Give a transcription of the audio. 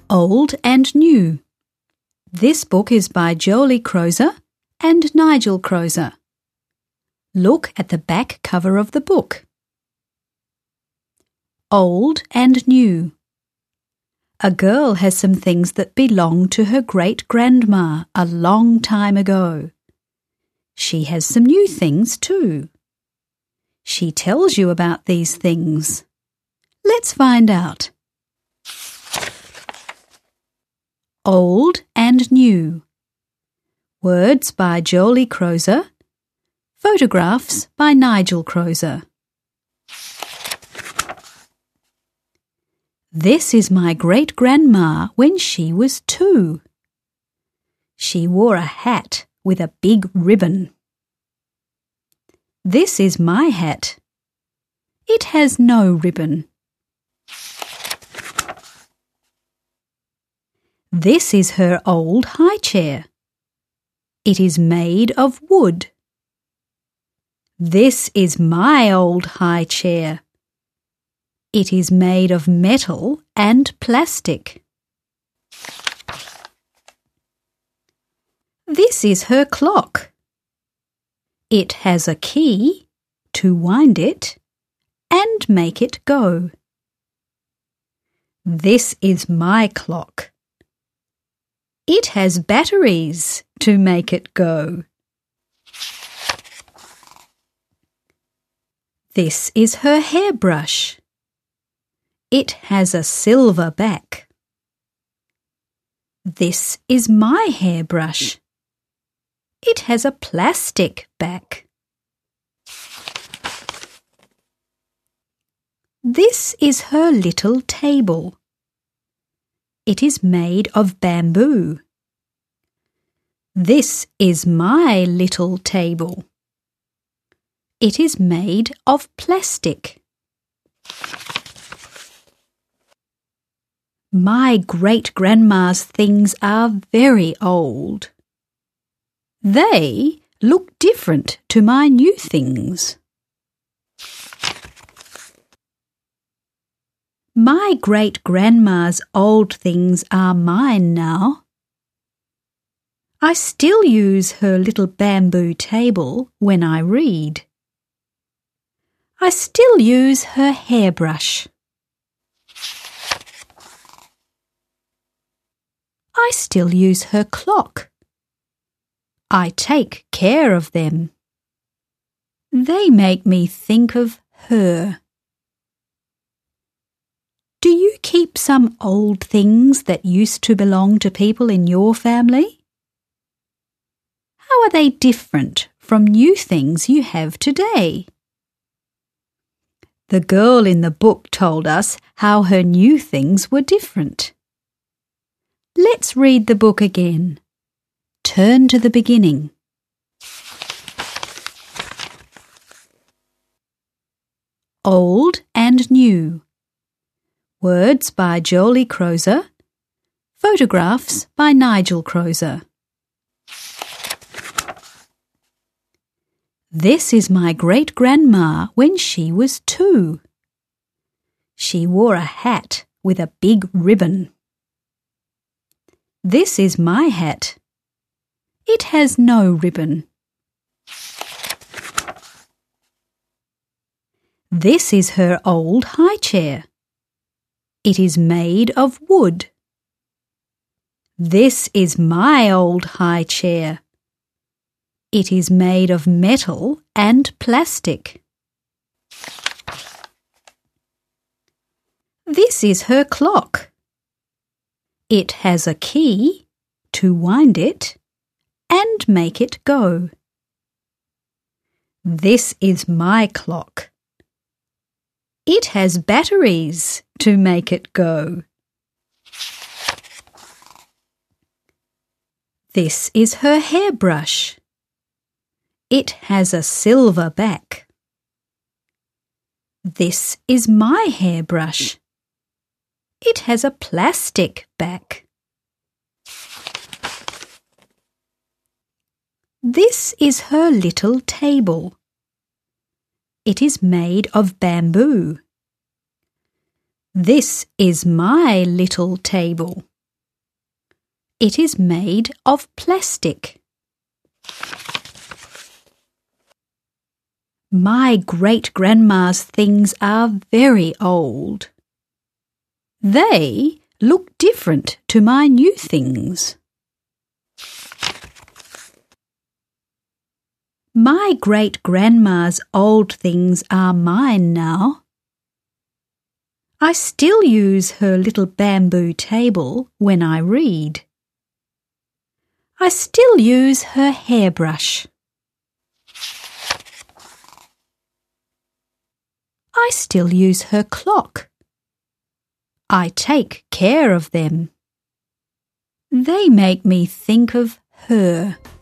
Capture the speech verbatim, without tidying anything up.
Old and New. This book is by Jolie Crozer and Nigel Crozer. Look at the back cover of the book. Old and New. A girl has some things that belonged to her great-grandma a long time ago. She has some new things too. She tells you about these things. Let's find out. Old and New. Words by Jolie Crozer. Photographs by Nigel Crozer. This is my great-grandma when she was two. She wore a hat with a big ribbon. This is my hat. It has no ribbon. This is her old high chair. It is made of wood. This is my old high chair. It is made of metal and plastic. This is her clock. It has a key to wind it and make it go. This is my clock. It has batteries to make it go. This is her hairbrush. It has a silver back. This is my hairbrush. It has a plastic back. This is her little table. It is made of bamboo. This is my little table. It is made of plastic. My great-grandma's things are very old. They look different to my new things. My great-grandma's old things are mine now. I still use her little bamboo table when I read. I still use her hairbrush. I still use her clock. I take care of them. They make me think of her. Do you keep some old things that used to belong to people in your family? How are they different from new things you have today? The girl in the book told us how her new things were different. Let's read the book again. Turn to the beginning. Old and New. Words by Jolie Crozer. Photographs by Nigel Crozer. This is my great-grandma when she was two. She wore a hat with a big ribbon. This is my hat. It has no ribbon. This is her old high chair. It is made of wood. This is my old high chair. It is made of metal and plastic. This is her clock. It has a key to wind it and make it go. This is my clock. It has batteries to make it go. This is her hairbrush. It has a silver back. This is my hairbrush. It has a plastic back. This is her little table. It is made of bamboo. This is my little table. It is made of plastic. My great-grandma's things are very old. They look different to my new things. My great-grandma's old things are mine now. I still use her little bamboo table when I read. I still use her hairbrush. I still use her clock. I take care of them. They make me think of her.